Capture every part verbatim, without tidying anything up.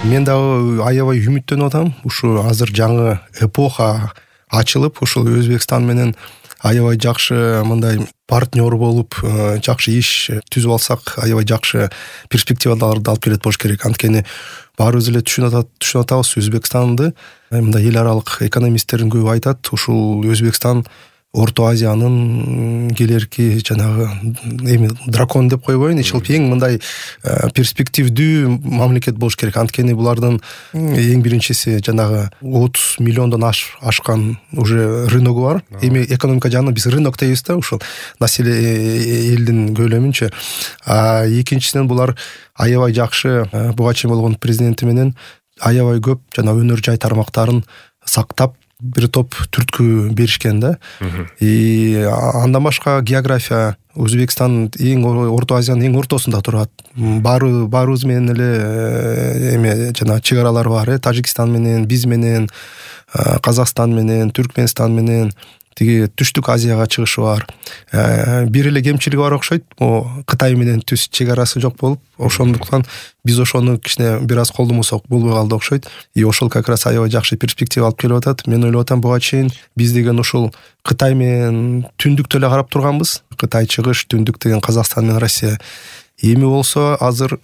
мен дагы аябай үмүттөнүп атам. Ушу азыр жаңы эпоха ачылып, ушул Өзбекстан менен аябай жакшы мындай партнер болуп, жакшы иш түзүп алсак, аябай жакшы перспективаларды алып келет болуш керек. Анткени баарыбыз эле түшүнүп түшүнүп атабыз, Өзбекстанды мындай эл аралык экономисттердин көбү айтат, ушул Өзбекстан Орто Азиянын келерки жанагы эми дракон деп койбойн, ишилп эң мындай перспективдүү мамлекет болуш керек. Анткени булардын эң биринчиси жанагы отуз миллиондон ашкан уже рыногу бар. Эми экономика жагынан биз рынок дейбиз да, ушул население элдин көлөмүнчө. А экинчисинен булар аябай жакшы буга чейин болгон президенти менен аябай көп жана өнөр жай тармактарын сактап бир топ түрткү беришкен да. И андан башка география Өзбекстан эң Орто Азиянын эң ортосунда турат. Баары баарыбыз менен эле эме жана чек аралар бар, э Тажикстан менен, биз менен, Казакстан менен, Түркмөнстан менен, тиги Түштүк Азияга чыгышы бар. Бир эле кемчилиги бар окшойт. О Кытай менен түз чек арасы жок болуп, ошондуктан биз ошону кичине бир аз колдомосок болбой калды окшойт. И ошол как раз аябай жакшы перспектива алып келип атат. Мен ойлоп атам, буга чейин биз деген ушул Кытай менен түндүктө эле карап турганбыз. Кытай чыгыш, түндүк деген Казакстан менен Россия. Эми болсо азыр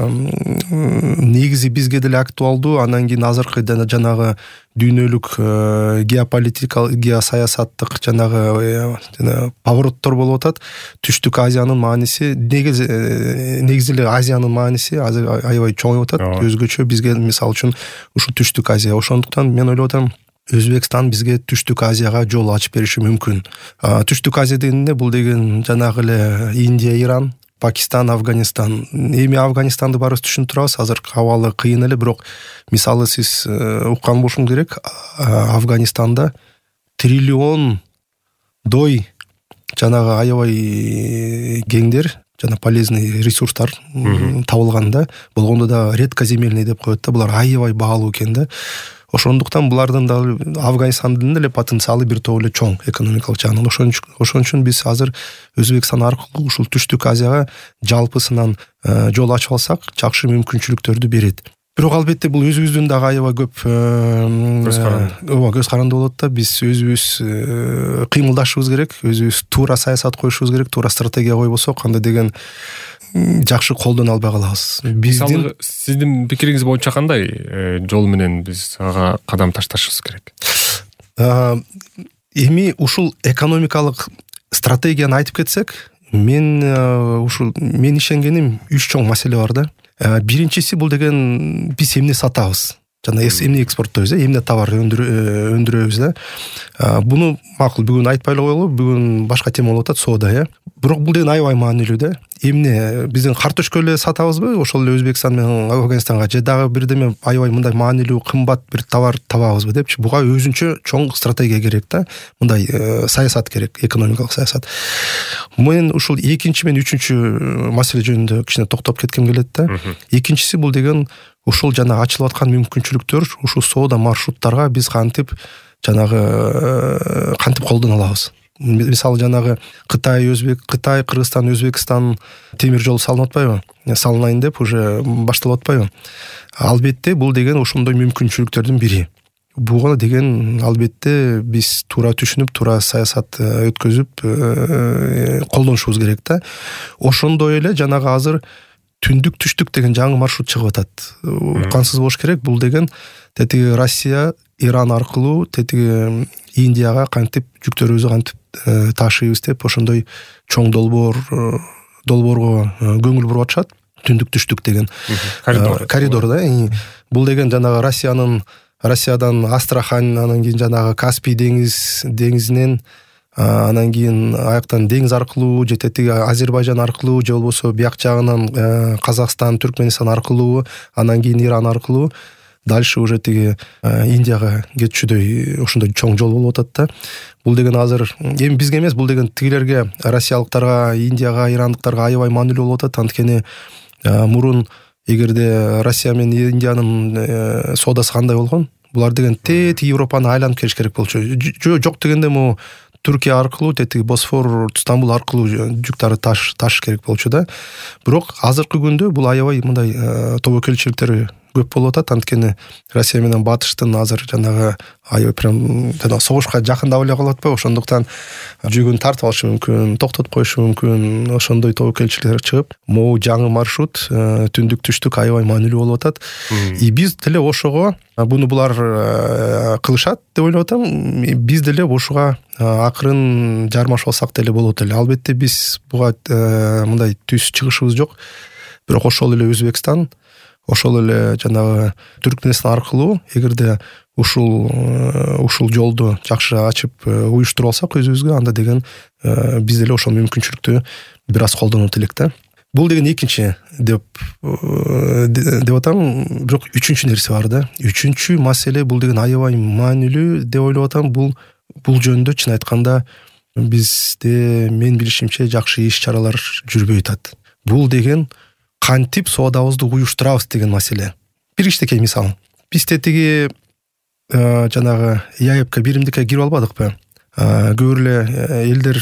негизи бизге деле актуалдуу. Анан кийин азыркы жанагы дүйнөлүк геополитикалык, геосаясаттык жанагы жана повороттор болуп атат. Түштүк Азиянын мааниси, негизи негизи эле Азиянын мааниси азыр аябай чоңоюп атат. Өзгөчө бизге мисалы үчүн ушул Түштүк Азия. Ошондуктан мен ойлоп атам, Өзбекстан бизге Түштүк Азияга жол ачып бериши мүмкүн. Түштүк Азия дегенде бул деген жанагы эле Индия, Иран, Пакистан, Афганистан. Эми Афганистанды баарыбыз түшүнүп турабыз. Азыр абалы кыйын эле, бирок мисалы сиз уккан болушуңуз керек. Афганистанда триллион дой жанагы аябай кеңдер жана полезный ресурстар табылганда, болгондо да редкоземельный деп коет да. Булар аябай баалуу экен да. Ошондуктан булардын да Афганистандын деле потенциалы бир топ эле чоң экономикалык жагынан. Ошон үчүн биз азыр Өзбекстан аркылуу ушул Түштүк Азияга жалпысынан жол ачып алсак, жакшы мүмкүнчүлүктөрдү берет. Бирок албетте бул өзүбүздүн дагы аябай көп көз каранды болот да. Биз өзүбүз кыймылдашыбыз керек, өзүбүз туура саясат коюшубуз керек. Туура стратегия койбосок, анда деген жакшы колдоно албай калабыз. Биздин сиздин пикириңиз боюнча кандай жол менен биз ага кадам ташташыбыз керек? Эми ушул экономикалык стратегияны айтып кетсек, мен ушул мен ишенгеним үч чоң маселе бар да. Биринчиси бул деген биз эмне сатабыз, жана эмне экспорттойбуз, эмне товар өндүрөбүз да. Буну макул бүгүн айтпай эле коелу, бүгүн башка тема болуп атат, соода, э. Бирок бул деген аябай маанилүү да. Эмне биздин картошка эле сатабызбы, ошол эле Өзбекстан менен Афганистанга, же дагы бирдеме аябай мындай маанилүү, кымбат бир товар табабызбы депчи. Буга өзүнчө чоң стратегия керек да. Мындай саясат керек, экономикалык саясат. Мен ушул экинчи менен үчүнчү маселе жөнүндө кичине токтоп кетким келет да. Экинчиси бул деген ушул жана ачылып аткан мүмкүнчүлүктөр, ушул соода маршруттарга биз кантип жанагы кантип колдоно алабыз. Мисалы жанагы Кытай, Өзбек, Кытай, Кыргызстан, Өзбекстан темир жол салынып атпайбы? Салынайын деп уже башталып атпайбы? Албетте бул деген ошондой мүмкүнчүлүктөрдүн бири. Буга деген албетте биз туура түшүнүп, туура саясат өткөзүп колдонушубуз керек да. Ошондой эле жанагы азыр түндүк түштүк деген жаңы маршрут чыгып атат. Уккансыз болуш керек. Бул деген тетиги Россия, Иран аркылуу тетиги Индияга кантип жүктөрүбүздү кантип ташыйбыз деп ошондой чоң долбоор долбоорго көңүл буруп атышат. Түндүк түштүк деген коридор, коридор да. Бул деген жанагы Россиянын Россиядан Астрахань, анан кийин жанагы Каспий деңиз деңизинен, анан кийин аяктан деңиз аркылуу, же тетиги Азербайжан аркылуу, же болбосо бияк жагынан Казакстан, Түркмөнстан аркылуу, анан кийин Иран аркылуу дальше уже тиги Индияга кетчүдөй ошондой чоң жол болуп атат да. Бул деген азыр эми бизге эмес, бул деген тигилерге, россиялыктарга, Индияга, ирандыктарга аябай маанилүү болуп атат. Анткени мурун эгерде Россия менен Индиянын соодасы кандай болгон, булар деген тет Европаны айланып келиш керек болчу. Жок дегенде мо Түркия аркылуу, тетиги Босфор, Стамбул аркылуу жүктарды таш таш керек болчу да. Бирок азыркы күндө бул аябай мындай тобокелчиликтер көп болуп атат. Анткени Россия менен Батыштын азыр жанагы аябай прям жана согушка жакындап эле калып атпайбы, ошондуктан жүгүн тартып алышы мүмкүн, токтотуп коюшу мүмкүн. Ошондой тобокелчилер чыгып, могу жаңы маршрут түндүк түштүк аябай маанилүү болуп атат. И биз деле ошого буну булар кылышат деп ойлоп атам. Биз деле ушуга акырын жармашып алсак деле болот эле. Албетте биз буга мындай түз чыгышыбыз жок. Бирок ошол эле Өзбекстан, ошол эле жанагы Түркменстан аркылуу эгерде ушул ушул жолду жакшы ачып уюштуруп алсак өзүбүзгө, анда деген биз деле ошол мүмкүнчүлүктү бир аз колдонот элек да. Бул деген экинчи деп деп атам. Бирок үчүнчү нерсе бар да. Үчүнчү маселе бул деген аябай маанилүү деп ойлоп атам. Бул бул жөнүндө чын айтканда бизде мен билишимче жакшы иш-чаралар жүрбөй атат. Бул деген кантип соодабызды уюштурабыз деген маселе. Бир кичинекей мисал. Бизде тиги жанагы ЯЭПК биримдикке кирип албадыкпы? Көп эле элдер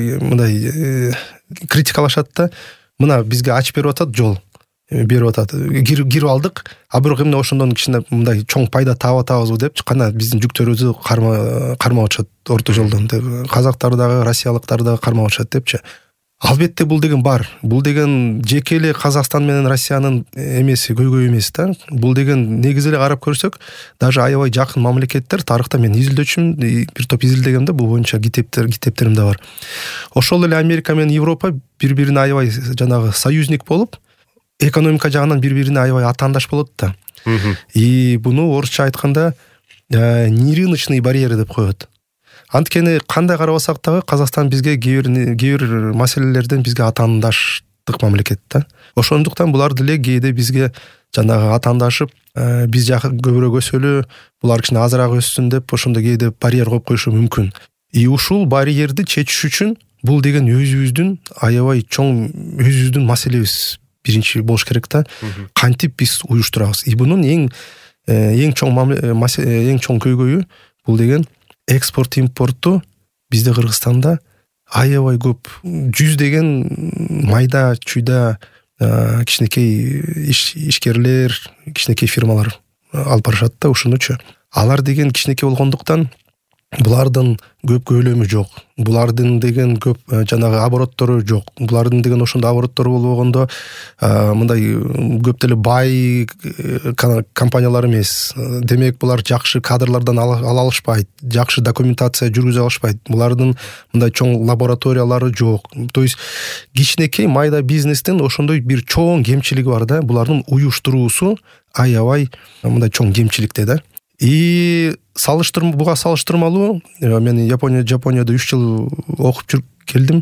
мындай критикалашат да. Мына бизге ачып берип атат, жол берип атат. Кирип алдык, а бирок эмне ошондон кичине мындай чоң пайда таап атабызбы деп кана биздин жүктөрүбүздү карма кармап атышат орто жолдон. Казактар дагы, россиялыктар дагы кармап атышат депчи. Албетте бул деген бар. Бул деген жеке эле Казакстан менен Россиянын эмеси, көйгөй эмес да. Бул деген негизи эле карап көрсөк, даже аябай жакын мамлекеттер, тарыхта мен изилдөөчүмүн, бир топ изилдегемде бул боюнча китептер, китептерим да бар. Ошол эле Америка менен Европа бири-бирине аябай жанагы союзник болуп, экономика жагынан бири-бирине аябай атаандаш болот да. И буну орусча айтканда нерыночный барьер деп коет. Анткени кандай карабасак дагы Казакстан бизге кээ бир маселелерден бизге атаандаштык мамлекет да. Ошондуктан булар деле кээде бизге жанагы атаандашып, биз жакы көбүрөөк өсөлү, булар кичине азыраак өссүн деп ошондо кээде барьер коюп коюшу мүмкүн. И ушул барьерди чечиш үчүн бул деген өзүбүздүн аябай чоң өзүбүздүн маселебиз биринчи болуш керек да. Кантип биз уюштурабыз. И бунун эң эң чоң эң чоң көйгөйү бул деген экспорт импортту бизде Кыргызстанда аябай көп, жүздөгөн майда чүйда кичинекей ишкерлер, кичинекей фирмалар алып барышат да ушунучу. Алар деген кичинекей болгондуктан булардын көп көлөмү жок. Булардын деген көп жанагы обороттору жок. Булардын деген ошондо обороттору болбогондо мындай көп деле бай компаниялар эмес. Демек булар жакшы кадрлардан ала алышпайт, жакшы документация жүргүзө алышпайт. Булардын мындай чоң лабораториялары жок. То есть кичинекей майда бизнестин ошондой бир чоң кемчилиги бар да. Булардын уюштуруусу аябай мындай чоң кемчиликте да. И салыштырма буга салыштырмалуу мен Япония Жапонияда үч жыл окуп жүрүп келдим.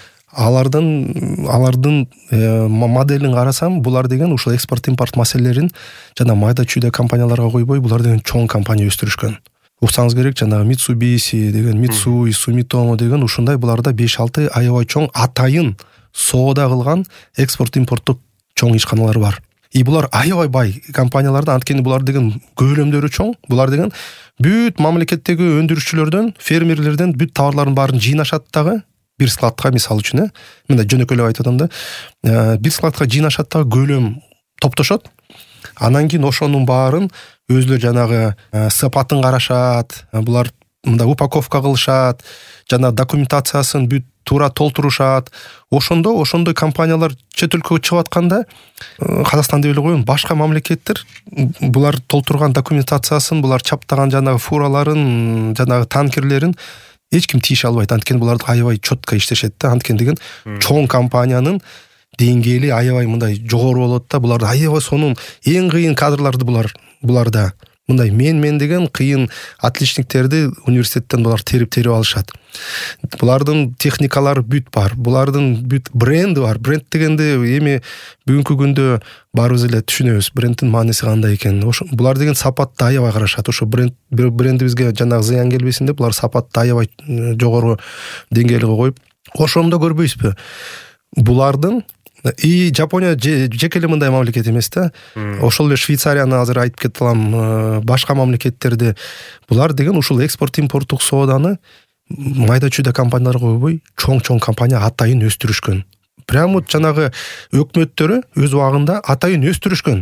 Алардын алардын моделин карасам, булар деген ушул экспорт импорт маселелерин жана майда чүйдө компанияларга койбой, булар деген чоң компания өстүрүшкөн. Уксаңыз керек, жана Mitsubishi деген, Mitsui, Sumitomo деген ушундай буларда беш алты аябай чоң атайын соода кылган экспорт импорттук чоң ишканалар бар. И булар аябай бай компанияларда, анткени булар деген көлөмдөрү чоң. Булар деген бүт мамлекеттеги өндүрүшчүлөрдөн, фермерлерден бүт товарларын баарын жыйнашат дагы бир складка, мисалы үчүн, э, мындай жөнөкөйлөп айтып атам да. Бир складка жыйнашат дагы көлөм топтошот. Анан кийин ошонун баарын өзүлөр жанагы сапатын карашат. Булар мындай упаковка кылышат, жана документациясын бүт туура толтурушат. Ошондо ошондой компаниялар чет өлкөгө чыгып атканда, Казакстан деп эле коеюн, башка мамлекеттер булар толтурган документациясын, булар чаптаган жанагы фураларын, жанагы танкерлерин эч ким тийише албайт. Анткени буларды аябай чөткө иштешет да. Анткени деген чоң компаниянын деңгээли аябай мындай жогору болот да. Булар аябай сонун эң кыйын кадрларды булар буларда. Мындай мен мен деген кыйын отличниктерди университеттен булар терип-терип алышат. Булардын техникалары бүт бар. Булардын бүт бренди бар. Бренд дегенде эми бүгүнкү күндө барыбыз эле түшүнөбүз брендтин мааниси кандай экенин. Ошо булар деген сапатты аябай карашат. Ошо бренд брендибизге жанагы зыян келбесин деп булар сапатты аябай жогору деңгээлге коюп, ошондо көрбөйсүзбү? Булардын и Жапония жеке эле мындай мамлекет эмес да. Ошол эле Швейцарияны азыр айтып кетип алам, башка мамлекеттерди булар деген ушул экспорт импорттук сооданы майда чүйдө компанияларга койбой, чоң-чоң компания атайын өстүрүшкөн. Прямо жанагы өкмөттөрү өз убагында атайын өстүрүшкөн.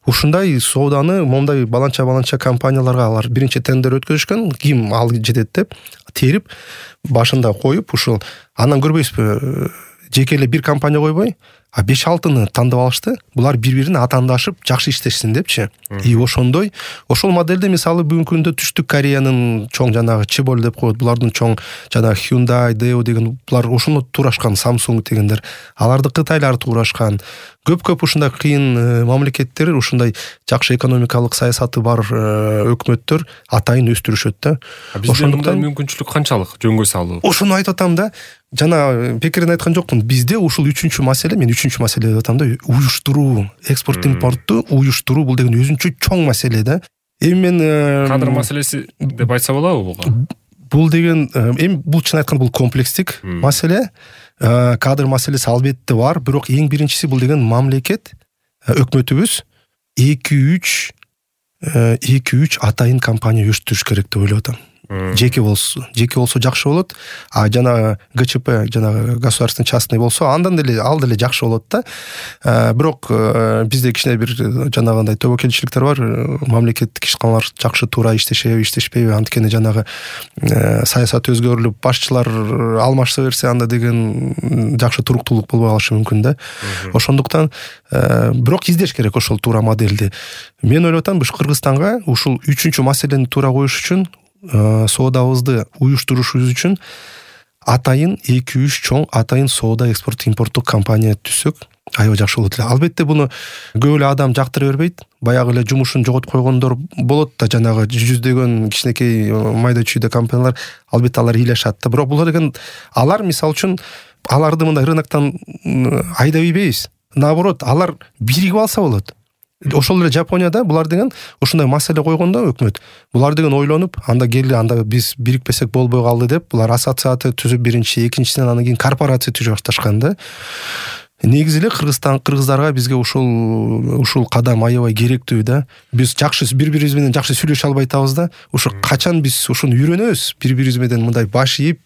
ушундай сооданы момундай баланча баланча компанияларга алар биринчи тендер өткөзүшкөн, ким ал жетет деп терип башында коюп ушул анан көрбөйсүзбү, жеке эле бир компания койбой, а беш алтыны тандап алышты. Булар бири-бирине атаандашып жакшы иштешсин депчи. И ошондой, ошол модельде мисалы бүгүнкү күндө Түштүк Кореянын чоң жанагы Чеболь деп коет, булардын чоң жанагы Hyundai, Daewoo деген булар ошону туурашкан, Samsung дегендер. Аларды кытайлар туурашкан. Көп-көп ушундай кыйын мамлекеттер, ушундай жакшы экономикалык саясаты бар өкмөттөр атайын өстүрүшөт да. Ошондуктан мүмкүнчүлүк канчалык жөнгө салуу? Ошону айтып атам да. Жана пикирин айткан жокмун. Бизде ушул үчүнчү маселе, мен үчүнчү маселе деп атам да, уюштуруу, экспорт импортту уюштуруу бул деген өзүнчө чоң маселе да. Эми мен кадр маселеси деп айтса болобу буга? Бул деген эми бул чын айтканда бул комплекстик маселе. Кадр маселеси албетте бар, бирок эң биринчиси бул деген мамлекет, өкмөтүбүз эки үч эки үч атайын компания өстүрүш керек деп ойлоп атам. Жеке болсо, жеке болсо жакшы болот. А жана ГЧП, жана государственный частный болсо, андан деле ал деле жакшы болот да. Бирок бизде кичине бир жанагындай тобокелчиликтер бар. Мамлекеттик ишканалар жакшы туура иштешеби, иштешпейби, анткени жанагы саясат өзгөрүлүп, башчылар алмаша берсе, анда деген жакшы туруктуулук болбой калышы мүмкүн да. Ошондуктан бирок издеш керек ошол туура модельди. Мен ойлоп атам, буш Кыргызстанга ушул үчүнчү маселени туура коюш үчүн, соодабызды уюштурушубуз үчүн атайын эки үч чоң атайын соода экспорт импорттук компания түзсөк аябай жакшы болот эле. Албетте буну көп эле адам жактыра бербейт. Баягы эле жумушун жоготуп койгондор болот да, жанагы жүздөгөн кичинекей майда чүйдө компаниялар, албетте алар ыйлашат да. Бирок булар деген алар мисалы үчүн аларды мындай рыноктон айдап ийбейбиз. Наоборот, алар биригип алса болот. Ошол эле Жапонияда булар деген ушундай маселе койгондо өкмөт, булар деген ойлонуп, анда келди, анда биз бирикпесек болбой калды деп, булар ассоциация түзүп биринчи, экинчисинен анан кийин корпорация түзүп башташкан да. Негизи эле Кыргызстан, кыргыздарга бизге ушул ушул кадам аябай керектүү да. Биз жакшы бири-бирибиз менен жакшы сүйлөшө албай атабыз да. Ушу качан биз ушуну үйрөнөбүз, бири-бирибиз менен мындай баш ийип,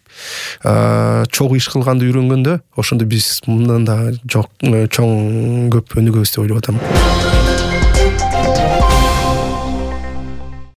чогуу иш кылганды үйрөнгөндө, ошондо биз мындан да жок чоң көп өнүгөбүз деп ойлоп атам.